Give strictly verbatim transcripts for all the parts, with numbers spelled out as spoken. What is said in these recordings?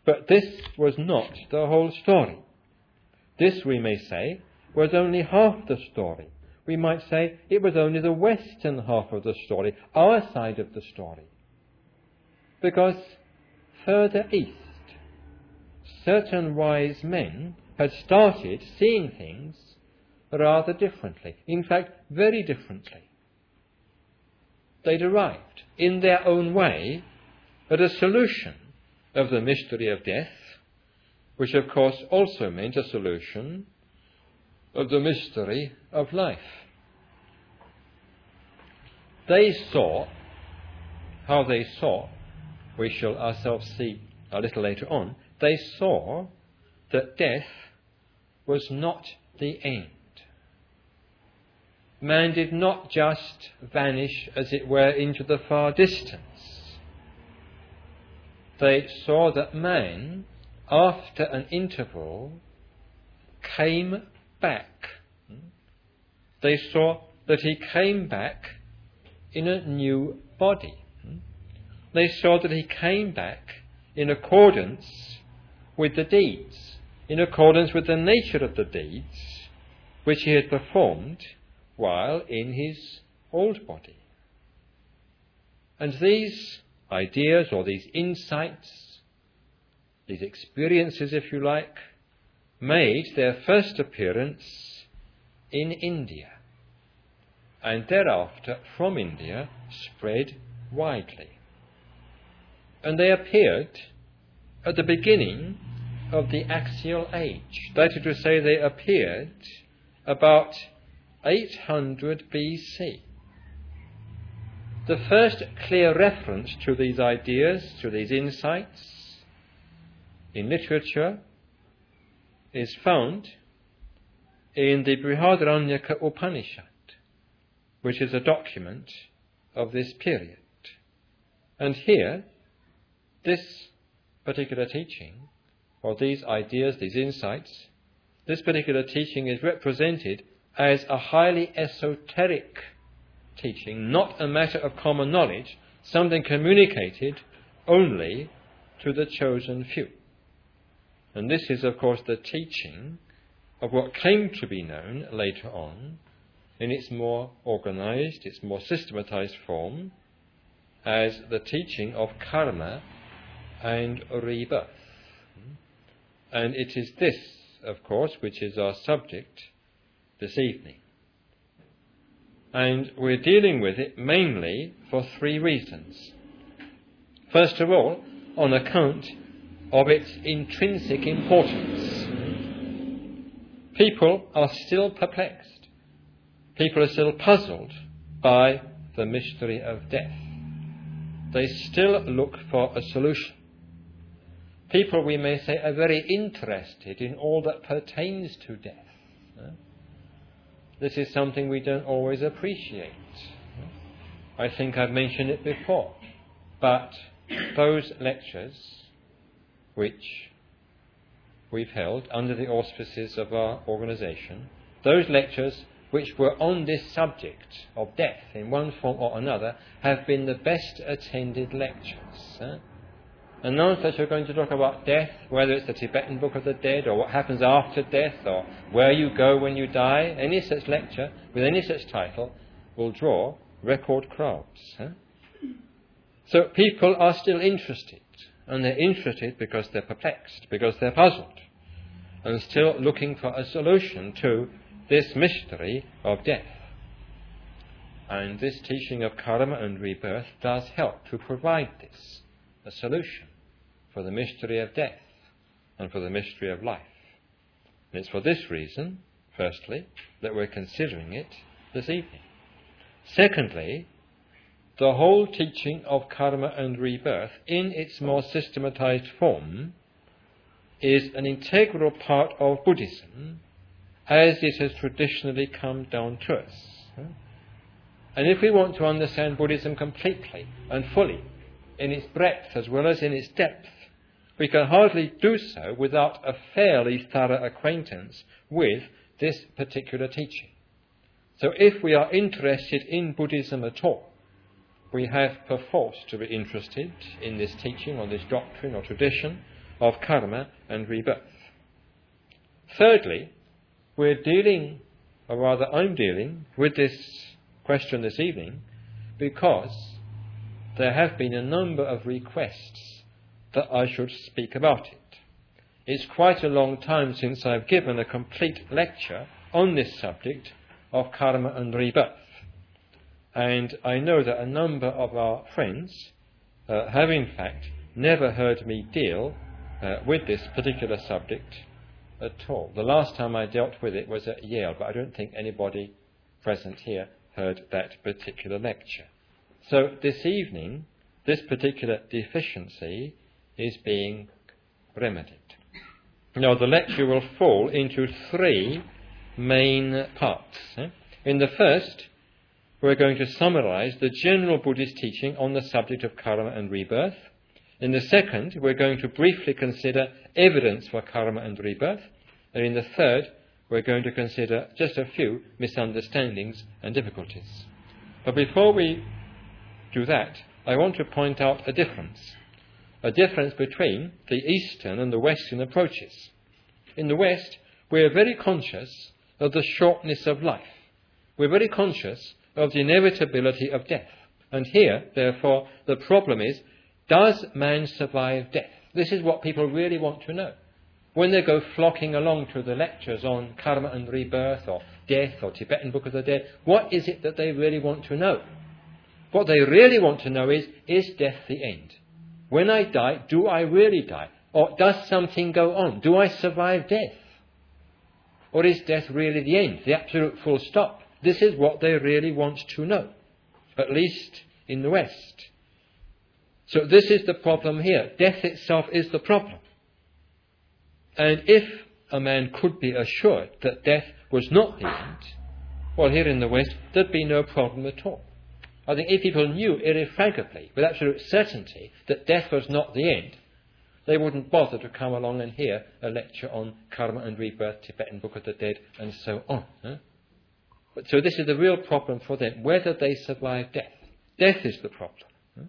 But this was not the whole story. This, we may say, was only half the story. We might say it was only the western half of the story, our side of the story. Because further east, certain wise men had started seeing things rather differently. In fact, very differently. They'd arrived, in their own way, at a solution of the mystery of death, which of course also meant a solution of the mystery of life. They saw, how they saw, we shall ourselves see a little later on, they saw that death was not the end. Man did not just vanish, as it were, into the far distance. They saw that man, after an interval, came back. They saw that he came back in a new body. They saw that he came back in accordance with the deeds, in accordance with the nature of the deeds which he had performed while in his old body. And these ideas, or these insights, these experiences, if you like, made their first appearance in India, and thereafter from India spread widely. And they appeared at the beginning of the axial age. That is to say, they appeared about eight hundred B C. The first clear reference to these ideas, to these insights, in literature is found in the Brihadaranyaka Upanishad, which is a document of this period. And here, this particular teaching, or these ideas, these insights, this particular teaching is represented as a highly esoteric teaching, not a matter of common knowledge, something communicated only to the chosen few. And this is, of course, the teaching of what came to be known later on in its more organized, its more systematized form as the teaching of karma and rebirth. And it is this, of course, which is our subject this evening. And we're dealing with it mainly for three reasons. First of all, on account of its intrinsic importance. People are still perplexed. People are still puzzled by the mystery of death. They still look for a solution. People, we may say, are very interested in all that pertains to death. This is something we don't always appreciate. I think I've mentioned it before. But those lectures which we've held under the auspices of our organisation, those lectures which were on this subject of death in one form or another, have been the best attended lectures. Eh? And none such are going to talk about death, whether it's the Tibetan Book of the Dead, or what happens after death, or where you go when you die. Any such lecture, with any such title, will draw record crowds. Eh? So people are still interested, and they're interested because they're perplexed, because they're puzzled, and still looking for a solution to this mystery of death. And this teaching of karma and rebirth does help to provide this, a solution for the mystery of death and for the mystery of life. And it's for this reason, firstly, that we're considering it this evening. Secondly, the whole teaching of karma and rebirth in its more systematized form is an integral part of Buddhism as it has traditionally come down to us. And if we want to understand Buddhism completely and fully, in its breadth as well as in its depth, we can hardly do so without a fairly thorough acquaintance with this particular teaching. So if we are interested in Buddhism at all, we have perforce to be interested in this teaching or this doctrine or tradition of karma and rebirth. Thirdly, we're dealing, or rather I'm dealing, with this question this evening because there have been a number of requests that I should speak about it. It's quite a long time since I've given a complete lecture on this subject of karma and rebirth. And I know that a number of our friends uh, have in fact never heard me deal uh, with this particular subject at all. The last time I dealt with it was at Yale, but I don't think anybody present here heard that particular lecture. So this evening, this particular deficiency is being remedied. Now, the lecture will fall into three main parts. In the first, we're going to summarize the general Buddhist teaching on the subject of karma and rebirth. In the second, we're going to briefly consider evidence for karma and rebirth. And in the third, we're going to consider just a few misunderstandings and difficulties. But before we do that, I want to point out a difference. A difference between the Eastern and the Western approaches. In the West, we are very conscious of the shortness of life. We're very conscious of the inevitability of death. And here, therefore, the problem is, does man survive death? This is what people really want to know. When they go flocking along to the lectures on karma and rebirth, or death, or Tibetan Book of the Dead, what is it that they really want to know? What they really want to know is, is death the end? When I die, do I really die? Or does something go on? Do I survive death? Or is death really the end, the absolute full stop? This is what they really want to know, at least in the West. So this is the problem here. Death itself is the problem. And if a man could be assured that death was not the end, well, here in the West, there'd be no problem at all. I think if people knew irrefragably, with absolute certainty, that death was not the end, they wouldn't bother to come along and hear a lecture on karma and rebirth, Tibetan Book of the Dead, and so on. Huh? But so this is the real problem for them, whether they survive death. Death is the problem. Huh?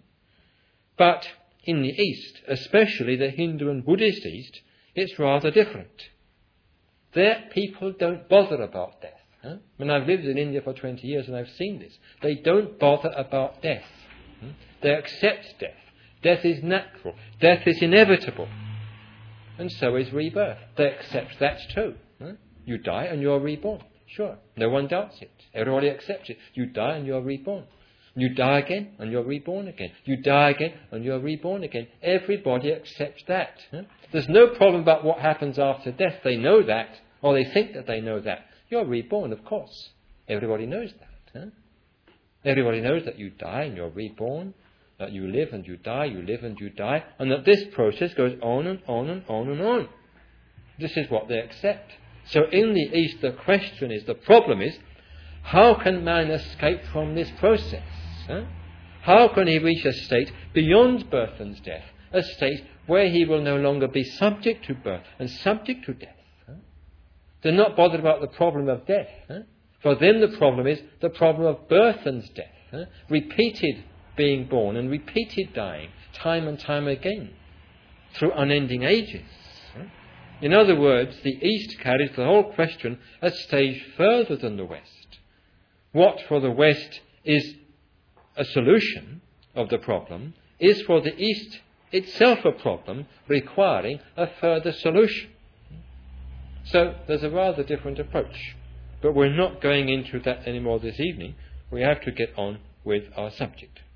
But in the East, especially the Hindu and Buddhist East, it's rather different. There, people don't bother about death. Huh? I mean, I've lived in India for twenty years and I've seen this. They don't bother about death. Hmm? They accept death. Death is natural. Death is inevitable. And so is rebirth. They accept that too. Huh? You die and you're reborn. Sure. No one doubts it. Everybody accepts it. You die and you're reborn. You die again and you're reborn again. You die again and you're reborn again. Everybody accepts that. Huh? There's no problem about what happens after death. They know that, or they think that they know that. You're reborn, of course. Everybody knows that. Huh? Everybody knows that you die and you're reborn, that you live and you die, you live and you die, and that this process goes on and on and on and on. This is what they accept. So in the East, the question is, the problem is, how can man escape from this process? Huh? How can he reach a state beyond birth and death, a state where he will no longer be subject to birth and subject to death? Huh? They're not bothered about the problem of death. Huh? For them the problem is the problem of birth and death, huh? Repeated being born and repeated dying, time and time again, through unending ages. Huh? In other words, the East carries the whole question a stage further than the West. What for the West is a solution of the problem is for the East itself a problem requiring a further solution. So there's a rather different approach. But we're not going into that anymore this evening. We have to get on with our subject.